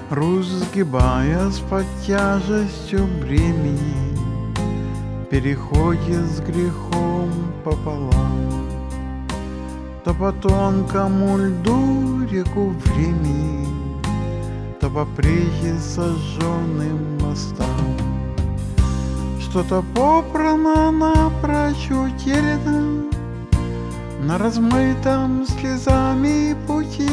Русь, сгибаясь под тяжестью бремени, переходит с грехом пополам. То по тонкому льду реку времени, то по прежде сожженным мостам. Что-то попрано напрочь утеряно на размытом слезами пути.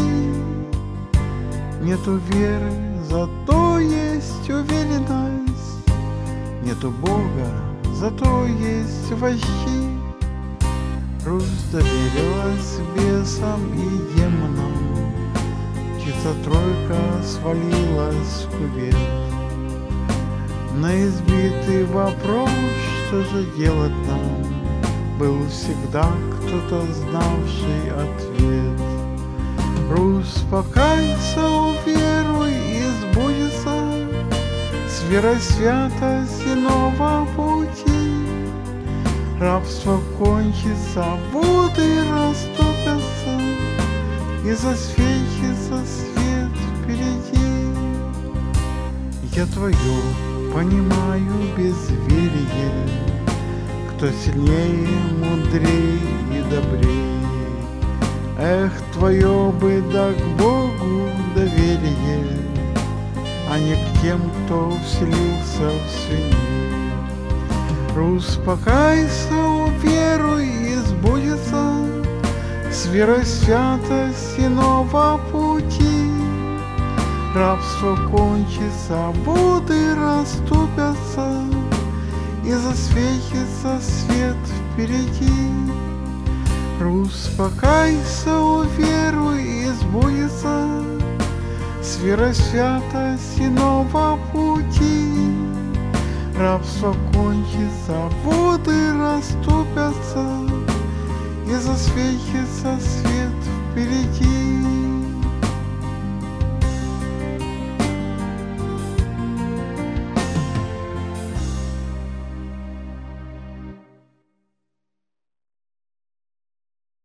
Нету веры, зато есть уверенность, нету Бога, зато есть вожди. Русь доверилась бесам и демонам, птица-тройка свалилась в кувет. На избитый вопрос, что же делать нам, был всегда кто-то знавший ответ. Русь, покайся, уверуй и сбудется с верой святости нового пути. Рабство кончится, воды расступятся, и засветится свет впереди. Я твою понимаю безверие, кто сильнее, мудрее и добрее. Эх, твое бы да к Богу доверие, а не к тем, кто вселился в свиней. Русь, покайся, уверуй и сбудется с верой святости нового пути. Рабство кончится, воды расступятся, и засветится свет впереди. Русь, покайся, уверуй и сбудется с верой святости нового пути. Рабство кончится, воды расступятся, и засветится свет впереди.